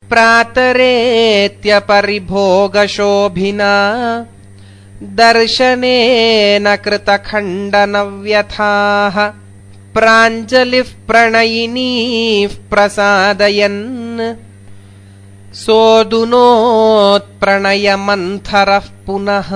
प्रातरेत्यपरिभोगशोभिना दर्शनेन कृतखण्डनव्यथाः प्राञ्जलिः प्रणयिनीः प्रसादयन् सोऽदुनोत्प्रणयमन्थरः पुनः।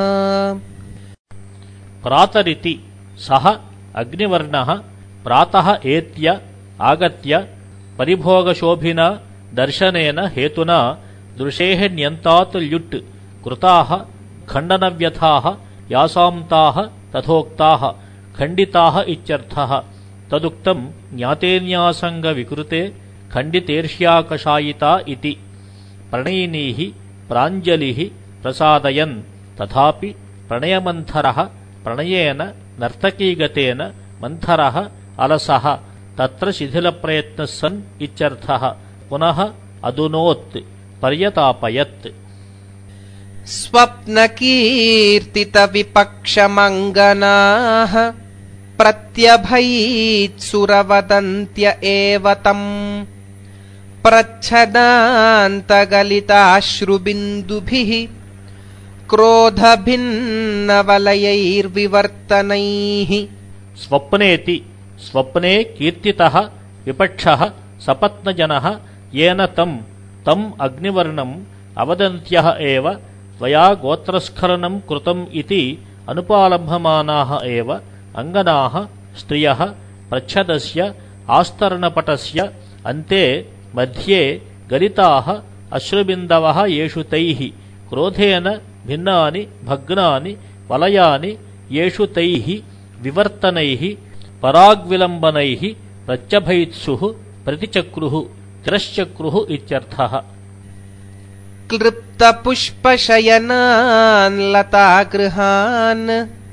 प्रातरिति सः अग्निवर्णः प्रातः एत्य आगत्य परिभोगशोभिना दर्शनेन हेतुना दृशेः न्यन्तात् ल्युट् कृताः खण्डनव्यथाः यासान्ताः तथोक्ताः खण्डिताः इत्यर्थः। तदुक्तं ज्ञातेन्यासङ्गविकृते खण्डितेर्ष्याकषायिता इति। प्रणयिनीः प्राञ्जलिः प्रसादयन् तथापि प्रणयमन्थरः प्रणयेन नर्तकीगतेन मन्थरः अलसः तत्र शिथिलप्रयत्नः सन् इत्यर्थः। पुनः अदुनोत् पर्यतापयत्। स्वप्नकीर्तितविपक्षमङ्गनाः प्रत्यभैत्सुरवदन्त्य एव तम् प्रच्छदान्तगलिताश्रुबिन्दुभिः क्रोधभिन्नवलयैर्विवर्तनैः। स्वप्नेति स्वप्ने कीर्तितः विपक्षः सपत्नजनः येन तम् अग्निवर्णम् अवदन्त्यः एव त्वया गोत्रस्खलनं कृतम् इति अनुपालभमानाः एव अङ्गनाः स्त्रियः प्रच्छदस्य आस्तरणपटस्य अन्ते मध्ये गलिताः अश्रुबिन्दवः येषु तैः क्रोधेन भिन्नानि भग्नानि वलयानि येषु तैः विवर्तनैः पराग्विलम्बनैः प्रत्यभैत्सुः प्रतिचक्रुः तिरश्चक्रुः इत्यर्थः। क्लृप्तपुष्पशयनान् लतागृहान्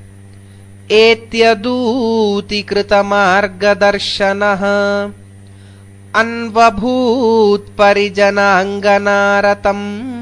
एत्यदूतिकृतमार्गदर्शनः अन्वभूत्परिजनाङ्गनारतम्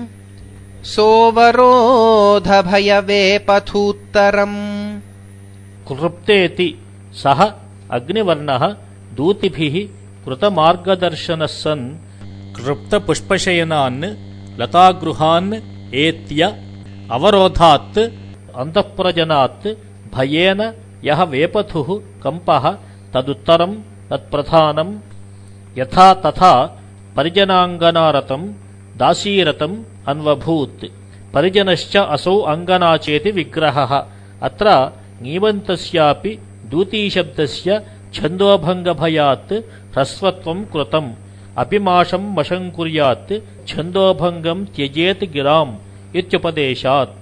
सोऽवरोधभयवेपथूत्तरम्। क्लृप्तेति सः अग्निवर्णः दूतिभिः कृतमार्गदर्शनः सन् क्लृप्तपुष्पशयनान् लतागृहान् एत्य अवरोधात् अन्तःपुरजनात् भयेन यः वेपथुः कम्पः तदुत्तरं तत्प्रधानं यथा तथा परिजनाङ्गनारतं दासीरतम् अन्वभूत्। परिजनश्च असौ अङ्गना चेति विग्रहः। अत्र ङीवन्तस्यापि दूतीशब्दस्य छन्दोभङ्गभयात् ह्रस्वत्वं कृतम्। अपिमाशं वशं कुर्यात् छन्दोभङ्गं त्यजेत् गिराम् इत्युपदेशात्।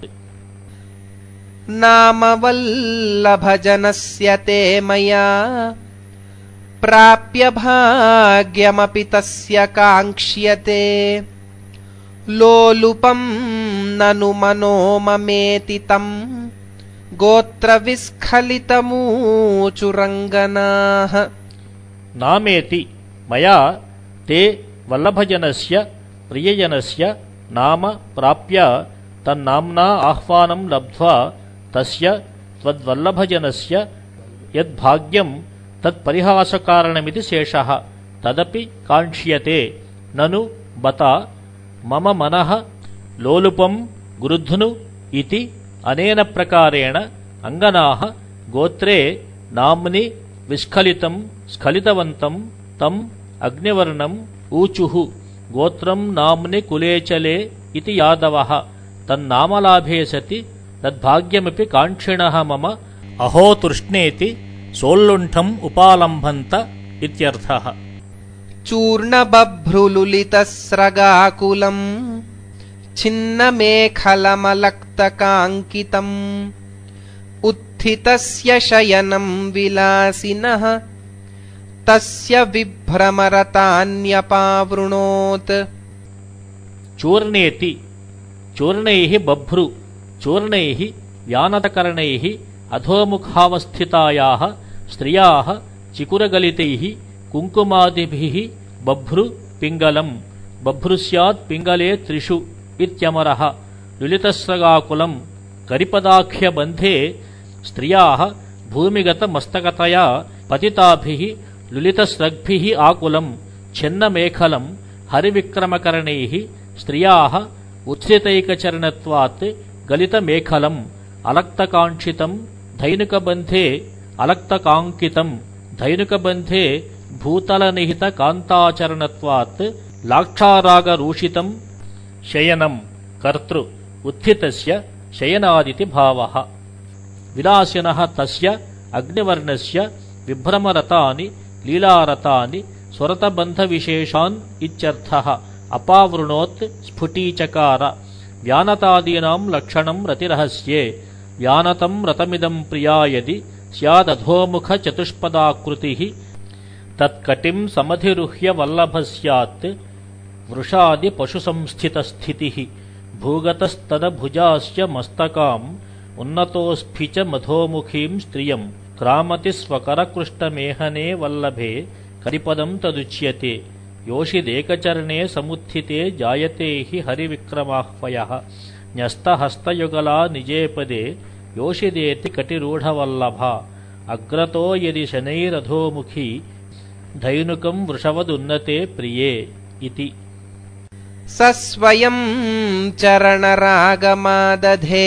नामवल्लभजनस्य ते मया प्राप्य भाग्यमपि तस्य काङ्क्ष्यते लोलुपं ननु मनो ममेति तम् गोत्रविस्खलितमूचुरङ्गनाः। नामेति मया ते वल्लभजनस्य प्रियजनस्य नाम प्राप्य तन्नाम्ना आह्वानं लब्ध्वा तस्य त्वद्वल्लभजनस्य यद्भाग्यं तत्परिहासकारणमिति शेषः तदपि काङ्क्ष्यते। ननु बत मम मनः लोलुपं गुरुध्नु इति अनेन प्रकारेण अङ्गनाः गोत्रे नाम्नि विस्खलितं स्खलितवन्तं तम् अग्निवर्णम् ऊचुः। गोत्रं नाम्नि कुलेचले इति यादवः तन्नामलाभे सति तद्भाग्यमपि काङ्क्षिणः मम अहो तृष्णेति सोल्लुण्ठम् उपालम्भन्त इत्यर्थः। चूर्णबभ्रुलुलितस्रगाकुलम् छिन्नमेखलमलक्तकाङ्कितम् उत्थितस्य शयनं विलासिनः तस्य विभ्रमरतान्यपावृणोत्। चूर्णेति चूर्णैः बभ्रु चूर्णैः व्यानतकरणैः अधोमुखावस्थितायाः स्त्रियाः चिकुरगलितैः कुङ्कुमादिभिः बभ्रु पिङ्गलम्। बभ्रु स्यात् पिङ्गले त्रिषु इत्यमरः। लुलितस्रगाकुलम् करिपदाख्यबन्धे स्त्रियाः भूमिगतमस्तकतया पतिताभिः लुलितस्रग्भिः आकुलम् छिन्नमेखलम् हरिविक्रमकरणैः स्त्रियाः उत्थितैकचरणत्वात् गलितमेखलम् अलक्तकाङ्क्षितम् धैनुकबन्धे अलक्तकाङ्कितम् धैनुकबन्धे भूतलनिहितकान्ताचरणत्वात् लाक्षारागरूषितम् शयनम् कर्तृ उत्थितस्य शयनादिति भावः। विलासिनः तस्य अग्निवर्णस्य विभ्रमरतानि लीलारतानि स्वरतबन्धविशेषान् इत्यर्थः। अपावृणोत् स्फुटीचकार व्यानतादीनाम् लक्षणम् रतिरहस्ये व्यानतम् रतमिदम् प्रिया यदि स्यादधोमुखचतुष्पदाकृतिः तत्कटिम् समधिरुह्य वल्लभ स्यात् वृषादिपशुसंस्थितस्थितिः भूगतस्तदभुजास्य मस्तकाम् उन्नतोऽस्फि च मधोमुखीम् स्त्रियम् क्रामति स्वकरकृष्टमेहने वल्लभे करिपदम् तदुच्यते योषिदेकचरणे समुत्थिते जायते हि हरिविक्रमाह्वयः न्यस्तहस्तयुगला निजे पदे योषिदेति कटिरूढवल्लभा अग्रतो यदि शनैरधोमुखी धैनुकम् वृषवदुन्नते प्रिये इति। स स्वयं चरणरागमादधे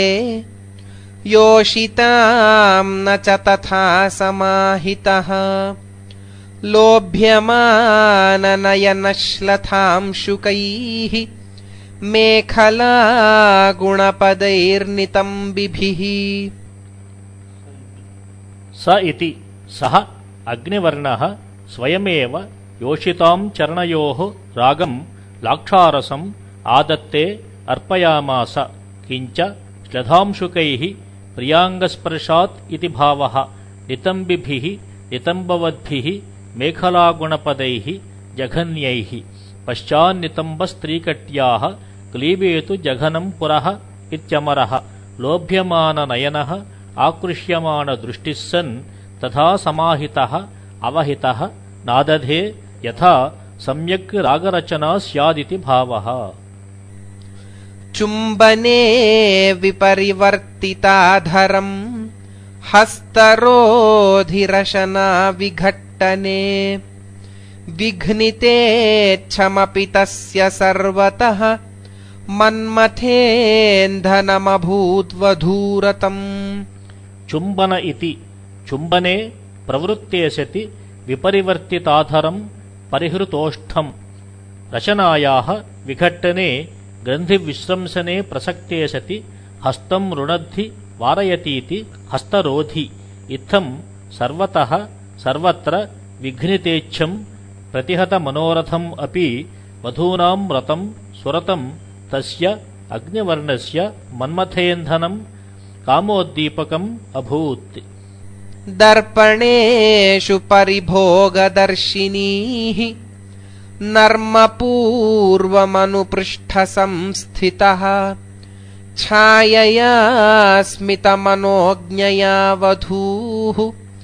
योषिताम् न च तथा समाहितः लोभ्यमाननयनश्लथांशुकैः मेखला गुणपदैर्नितम्बिभिः। स इति सः अग्निवर्णः स्वयमेव योषिताम् चरणयोः रागम् लाक्षारसम् आदत्ते अर्पयामास किञ्च श्लथांशुकैः प्रियाङ्गस्पर्शात् इति भावः नितम्बिभिः नितम्बवद्भिः मेखलागुणपदैः जघन्यैः पश्चान्नितम्बस्त्रीकट्याः क्लीबेतु जघनम् पुरः इत्यमरः लोभ्यमाननयनः आकृष्यमाणदृष्टिः सन् तथा समाहितः अवहितः नादधे यथा सम्यक् रागरचना स्यादिति भावः। चुम्बने विपरिवर्तिताधरम् हस्तरोधिरशना विघट्टने विघ्नितेच्छमपि तस्य सर्वतः मन्मथेन्धनमभूद्वधूरतम्। चुम्बन इति चुम्बने प्रवृत्ते सति विपरिवर्तिताधरम् परिहृतोष्ठम् रचनायाः विघट्टने ग्रन्थिविश्रंसने प्रसक्ते सति हस्तम् रुणद्धि वारयतीति हस्तरोधि इत्थम् सर्वतः सर्वत्र विघ्नितेच्छम् प्रतिहतमनोरथम् अपि वधूनाम् रतम् सुरतम् तस्य अग्निवर्णस्य मन्मथेन्धनम् कामोद्दीपकम् अभूत्। दर्पणेषु परिभोगदर्शिनीः नर्मपूर्वमनुपृष्ठसंस्थितः छायया स्मितमनोज्ञया वधूः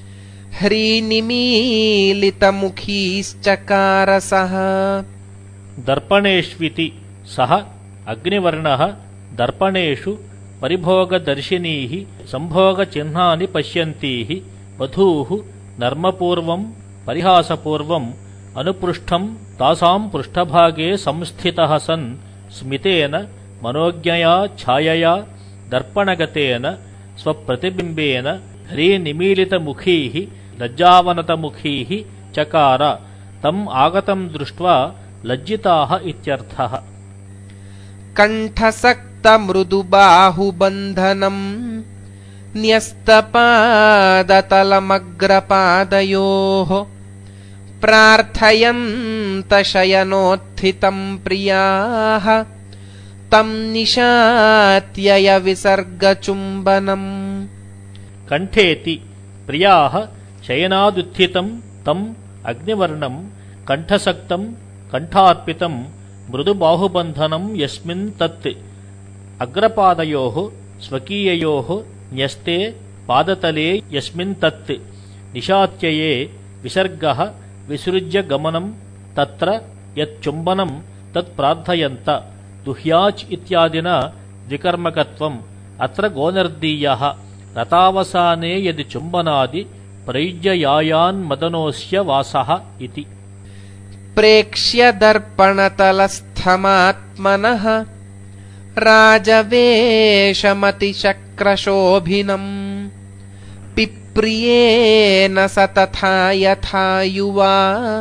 ह्रीनिमीलितमुखीश्चकारसः। दर्पणेष्विति सः अग्निवर्णः दर्पणेषु परिभोगदर्शिनीः संभोगचिह्नानि पश्यन्तीः वधूः नर्मपूर्वम् परिहासपूर्वम् अनुपृष्ठम् तासाम् पृष्ठभागे संस्थितः सन् स्मितेन मनोज्ञया छायया दर्पणगतेन स्वप्रतिबिम्बेन ह्रीनिमीलितमुखीः लज्जावनतमुखीः चकार तम् आगतम् दृष्ट्वा लज्जिताः इत्यर्थः। कण्ठसक्तमृदुबाहुबन्धनम् न्यस्तपादतलमग्रपादयोः प्रार्थयन्तशयनोत्थितम् प्रियाः तम् निशात्यय विसर्गचुम्बनम्। कण्ठेति प्रियाः शयनादुत्थितम् तम् अग्निवर्णम् कण्ठसक्तम् कण्ठार्पितम् मृदुबाहुबन्धनम् यस्मिन् तत् अग्रपादयोः स्वकीययोः न्यस्ते पादतले यस्मिन् तत् निशात्यये विसर्गः विसृज्य गमनम् तत्र यच्चुम्बनम् तत्प्रार्थयन्त दुह्याच् इत्यादिना द्विकर्मकत्वम् अत्र गोनर्दीयः रतावसाने यदि चुम्बनादि प्रयुज्य यायान्मदनोऽस्य वासः इति। प्रेक्ष्य दर्पणतलस्थमात्मनः राजवेषमतिशक्रशोभिनम् पिप्रियेण स तथा यथा युवा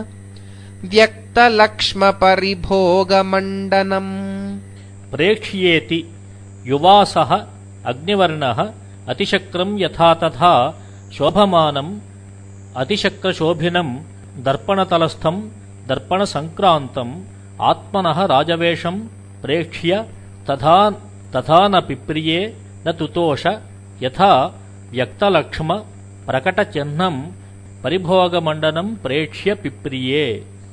व्यक्तलक्ष्मपरिभोगमण्डनम्। प्रेक्ष्येति युवा सः अग्निवर्णः अतिशक्रं यथा तथा शोभमानम् अतिशक्रशोभिनम् दर्पणतलस्थं दर्पणसङ्क्रान्तम् आत्मनः राजवेषं प्रेक्ष्य तथा न पिप्रिये न तुतोष यथा व्यक्तलक्ष्म प्रकटचिह्नं परिभोगमण्डनं प्रेक्ष्य पिप्रिये।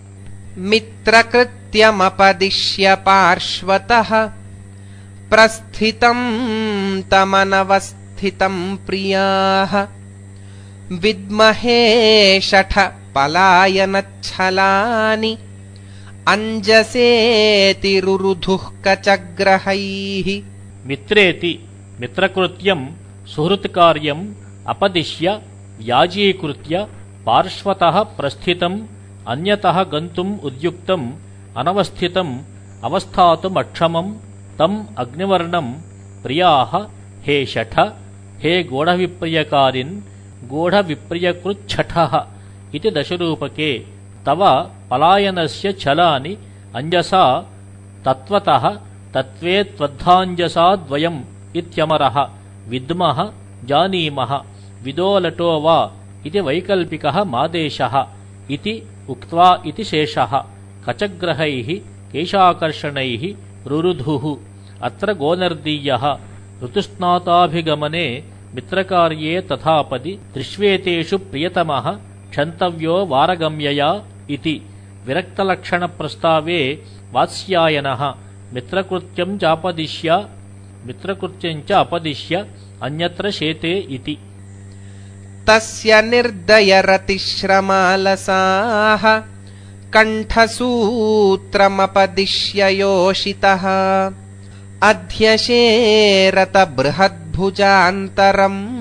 मित्रकृत्यमपदिश्य पार्श्वतः प्रस्थितं तमनवस्थितं प्रियाः विद्महे शठ पलायनच्छलानि अंजसेति रुरुधुः कचग्रहैः। मित्रेति मित्रकृत्यं सुहृत्कार्यम् अपदिश्य व्याजीकृत्य पार्श्वतः प्रस्थितम् अन्यतः गन्तुम् उद्युक्तम् अनवस्थितम् अवस्थातुमक्षमम् तम् अग्निवर्णम् प्रियाः हे शठ हे गूढविप्रियकारिन् गूढविप्रियकृच्छठः इति दशरूपके तव पलायनस्य छलानि अंजसा तत्त्वतः तत्त्वे त्वद्धाञ्जसा द्वयम् इत्यमरः विद्मः जानीमः विदो लटो वा इति वैकल्पिकः मादेशः इति उक्त्वा इति शेषः कचग्रहैः केशाकर्षणैः रुरुधुः। अत्र गोनर्दीयः ऋतुस्नाताभिगमने मित्रकार्ये तथापदि त्रिष्वेतेषु प्रियतमः क्षन्तव्यो वारगम्यया इति विरक्तलक्षणप्रस्तावे वात्स्यायनः मित्रकृत्यं च अपदिश्य अन्यत्र शेते इति। तस्य निर्दयरतिश्रमालसाः कण्ठसूत्रमपदिश्य योषितः अध्यशेरत बृहद्भुजान्तरम्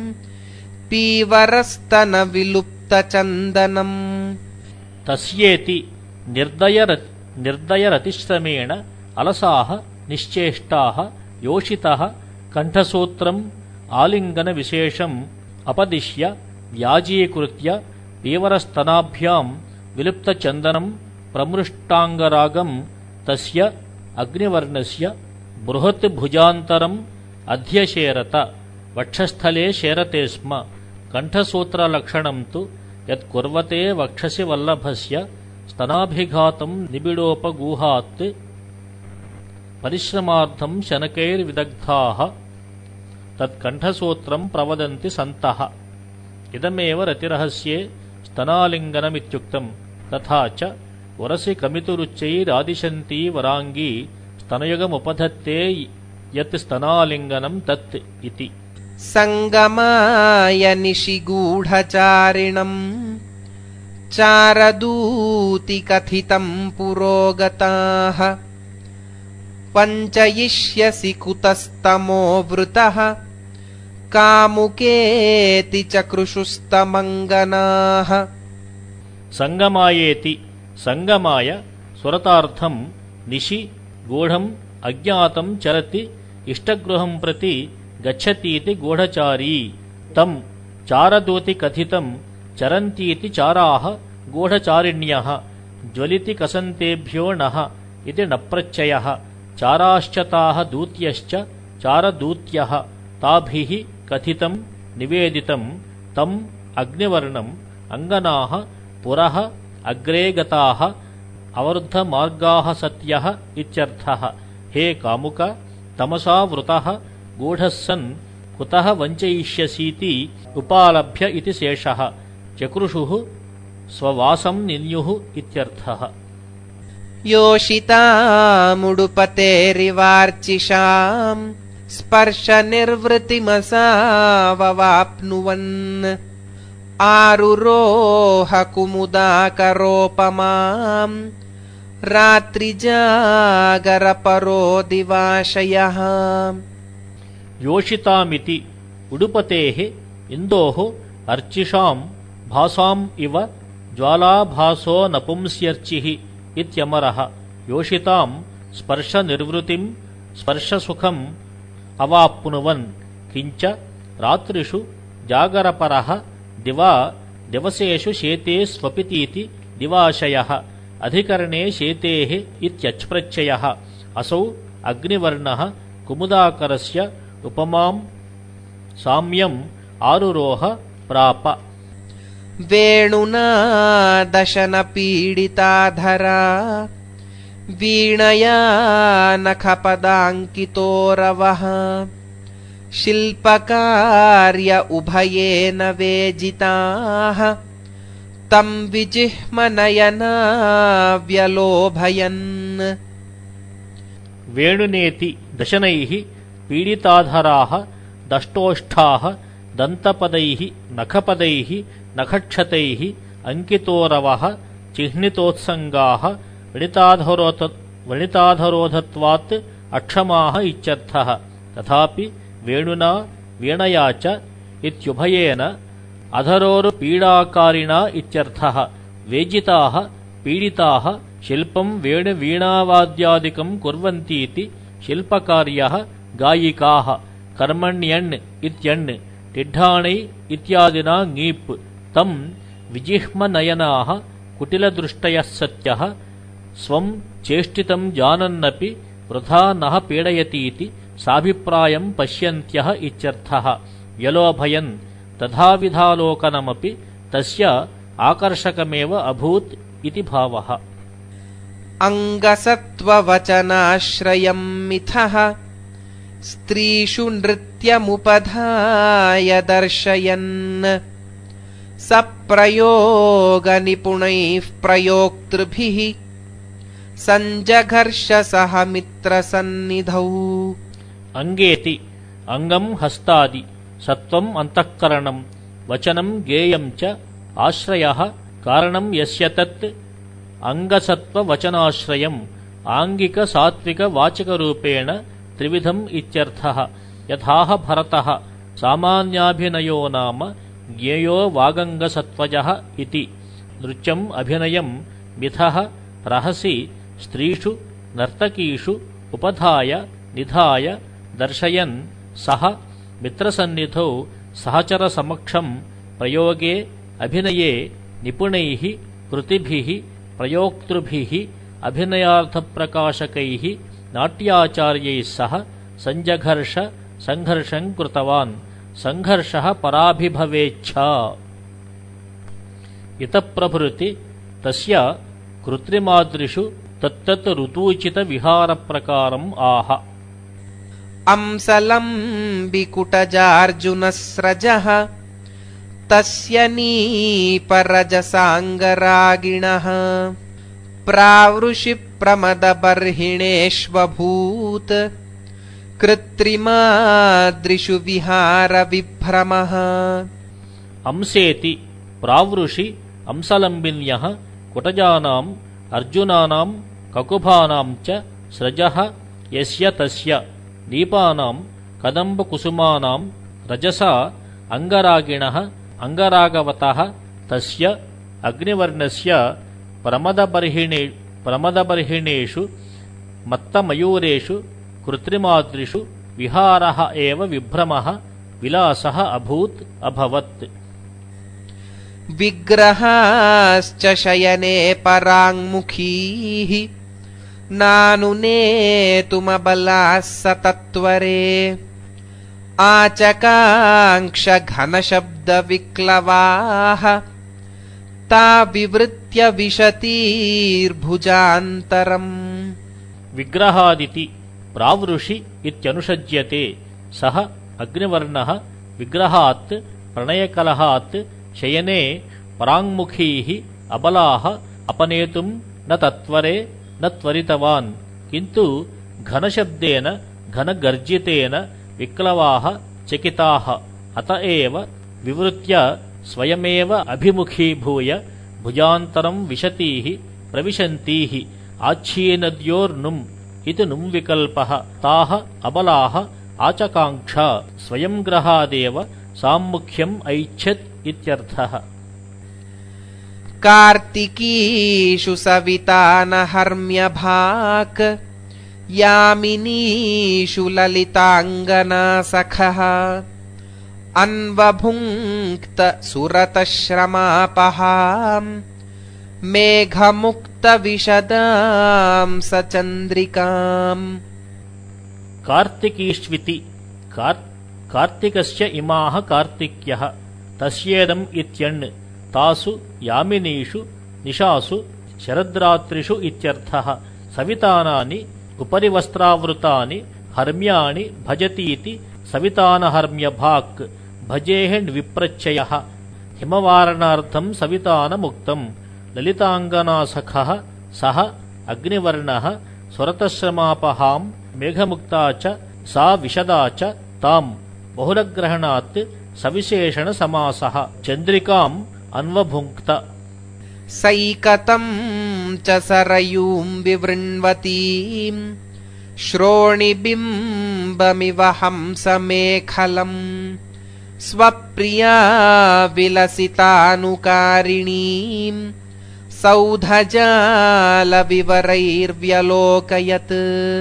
पीवरस्तनविलुप्तचन्दनम्। तस्येति निर्दयरतिश्रमेण अलसाः निश्चेष्टाः योषितः कण्ठसूत्रम् आलिङ्गनविशेषम् अपदिश्य व्याजीकृत्य पीवरस्तनाभ्याम् विलुप्तचन्दनम् प्रमृष्टाङ्गरागम् तस्य अग्निवर्णस्य बृहत् भुजान्तरम् अध्यशेरत वक्षस्थले शेरते स्म। कण्ठसूत्रलक्षणम् तु यत्कुर्वते वक्षसि वल्लभस्य स्तनाभिघातम् निबिडोपगूहात् परिश्रमार्थम् शनकैर्विदग्धाः तत्कण्ठसूत्रम् प्रवदन्ति सन्तः। इदमेव रतिरहस्ये स्तनालिङ्गनमित्युक्तम्। तथा च वरसि कमितुरुच्चैरादिशन्ती वराङ्गी स्तनयुगमुपधत्ते यत् स्तनालिङ्गनम् तत् इति। सङ्गमाय निशिगूढचारिणम् चारदूति कथितम् पुरोगताः पञ्चयिष्यसि कुतस्तमो वृतः कामुकेति चकृषुस्तमङ्गनाः। सङ्गमायेति सङ्गमाय सुरतार्थम् निशि गूढम् अज्ञातम् चरति इष्टगृहम् प्रति गच्छतीति गूढचारी तम् चारदूति कथितम् चरन्तीति चाराः गूढचारिण्यः ज्वलिति कसन्तेभ्यो नः इति नप्रत्ययः चाराश्च ताः दूत्यश्च चारदूत्यः ताभिः कथितम् निवेदितम् तम् अग्निवर्णम् अङ्गनाः पुरः अग्रे गताः अवरुद्धमार्गाः सत्यः इत्यर्थः। हे कामुक तमसा वृतः गूढः सन् कुतः वञ्चयिष्यसीति उपालभ्य इति शेषः। चकृषुः स्ववासम् निन्युः इत्यर्थः। योषितामुडुपतेरिवार्चिषाम् स्पर्शनिर्वृतिमसाववाप्नुवन् आरुरोह कुमुदाकरोपमाम् रात्रिजागरपरो दिवाशयः। योषितामिति उडुपतेः इन्दोः अर्चिषाम् भासाम् इव ज्वालाभासो नपुंस्यर्चिः इत्यमरः योषितां स्पर्शनिर्वृतिं स्पर्शसुखम् अवाप्नुवन् किञ्च रात्रिषु जागरपरः दिवा दिवसेषु शेते स्वपितीति दिवाशयः अधिकरणे शेतेः इत्यच्प्रत्ययः असौ अग्निवर्णः कुमुदाकरस्य उपमां साम्यम् आरुरोह प्राप। वेणुना दशनपीडिताधरा वीणया नखपदाङ्कितोरवः शिल्पकार्य उभयेन वेजिताः तं विजिह्मनयना व्यलोभयन्। वेणुनेति दशनैः पीडिताधराः दष्टोष्ठाः दन्तपदैः नखपदैः नखक्षतैः अंकितोरवः चिह्नितोत्संगाः वणिताधरोधत्वात् अक्षमाः इत्यर्थः। तथापि वेणुना वीणया च इत्युभयेन अधरोरुपीडाकारिणा इत्यर्थः। वेजिताः पीडिताः शिल्पं वेणुवीणावाद्यादिकं कुर्वन्तीति शिल्पकार्यः गायिकाः कर्मण्यण् इत्यण् टिड्ढाणै इत्यादिना ङीप् तं विजिह्मनयनाः कुटिलदृष्टयः सत्यः स्वं चेष्टितं जानन्नपि वृथा नः पीडयतीति साभिप्रायं पश्यन्त्यः इत्यर्थः। व्यलोभयन् तथाविधालोकनमपि तस्य आकर्षकमेव अभूत् इति भावः। अंगसत्त्ववचनाश्रयं मिथः स्त्रीषु नृत्यमुपधाय दर्शयन् सप्रयोगनिपुणैः प्रयोक्तृभिः सञ्जघर्ष सह मित्रसन्निधौ। अंगेति अंगं हस्तादि सत्वं अंतःकरणं वचनं गेयं च आश्रयः कारणं यस्य तत् अंगसत्ववचनाश्रयम् आंगिक सात्विक वाचकरूपेण त्रिविधम् इत्यर्थः। यथाह भरतः सामान्याभिनयो नाम ज्ञेयो वागंगसत्वजः इति। नृत्यम् अभिनयं मिथः रहसि स्त्रीषु नर्तकीषु उपधाय निधाय दर्शयन् सह मित्रसन्निधौ सहचरसमक्षं प्रयोगे अभिनये निपुणैः कृतिभिः प्रयोक्तृभिः अभिनयार्थप्रकाशकैः नाट्याचार्यैः सह सञ्जघर्ष संघर्षं कृतवान्। संघर्षः पराभिभवेच्छा इतप्रभृति तस्य कृत्रिमादृषु तत्तत् ऋतूचितविहारप्रकारम् आह। अंसलम्बिकुटजार्जुनस्रजः तस्य नीपरजसाङ्गरागिणः प्रावृषि प्रमदबर्हिणेष्वभूत् कृत्रिमादृषु विहारविभ्रमः। अंसेति प्रावृषि अंसलम्बिन्यः कुटजानाम् अर्जुनानां ककुभानां च स्रजः यस्य तस्य नीपानां कदम्बकुसुमानां रजसा अंगरागिणः अंगरागवतः तस्य अग्निवर्णस्य प्रमदबर्हिणेषु मत्तमयूरेषु कृत्रिमादृषु विहारः एव विभ्रमः विलासः अभवत्। विग्रहाश्च शयने पराङ्मुखीः नानुनेतुमबलाः सतत्वरे आचकाङ्क्ष घनशब्दविक्लवाः ता विवृत्य विशतीर्भुजान्तरम्। विग्रहादिति प्रावृषि इत्यनुषज्यते। सः अग्निवर्णः विग्रहात् प्रणयकलहात् शयने पराङ्मुखीः अबलाः अपनेतुं न तत्वरे न त्वरितवान् किन्तु घनशब्देन घनगर्जितेन विक्लवाः चकिताः अत एव विवृत्य स्वयमेव अभिमुखीभूय भुजान्तरं विशतीः प्रविशन्तीः आच्छीनद्योर्नुम् इति नुम् विकल्पः। ताः अबलाः आचकाङ्क्षा स्वयंग्रहादेव साम्मुख्यम् ऐच्छत् इत्यर्थः। कार्तिकीषु सविता न हर्म्यभाक् यामिनीषु ललिताङ्गना सखः अन्वभुङ्क्त सुरतश्रमापहाम् मेघमुक्तविशदां सचन्द्रिकाम्। कार्तिकीष्विति कार्तिकस्य इमाः कार्तिक्यः तस्येदम् इत्यण् तासु यामिनीषु निशासु शरद्रात्रिषु इत्यर्थः। सवितानानि उपरि वस्त्रावृतानि हर्म्याणि भजतीति सवितानहर्म्यभाक् भजेः विप्रत्ययः। हिमवारणार्थम् सवितानमुक्तम् ललिताङ्गनासखः सः अग्निवर्णः स्वरतश्रमापहाम् मेघमुक्ता च सा विशदा च ताम् बहुलग्रहणात् सविशेषणसमासः। चन्द्रिकाम् अन्वभुङ्क्त सैकतम् च सरयूम् विवृण्वतीम् श्रोणिबिम्बमिव हंसमेखलम् स्वप्रिया विलसितानुकारिणीम् सौधजालविवरैर्व्यलोकयत्।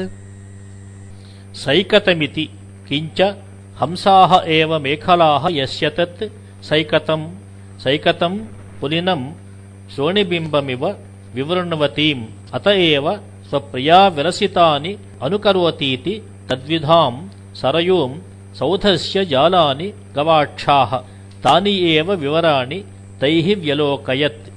सैकतमिति किञ्च हंसाः एव मेखलाः यस्य तत् सैकतम् पुलिनम् श्रोणिबिम्बमिव विवृण्वतीम् अत एव स्वप्रिया विलसितानि अनुकरोतीति तद्विधाम् सरयूम् सौधस्य जालानि गवाक्षाः तानि एव विवराणि तैः व्यलोकयत्।